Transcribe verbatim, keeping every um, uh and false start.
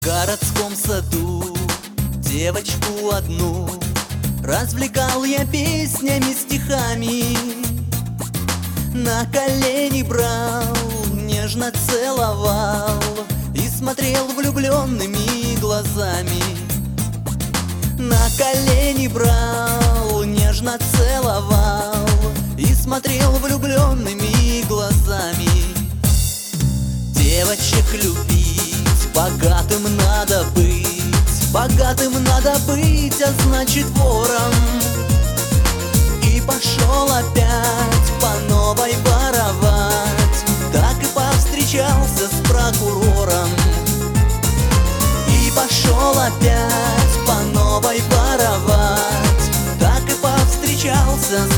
В городском саду девочку одну развлекал я песнями, стихами. На колени брал, нежно целовал и смотрел влюбленными глазами. На колени брал, нежно целовал и смотрел влюбленными глазами. Девочек любить богатым надо быть, богатым надо быть, а значит вором. И пошел опять по новой воровать, так и повстречался с прокурором. И пошел опять по новой воровать, так и повстречался с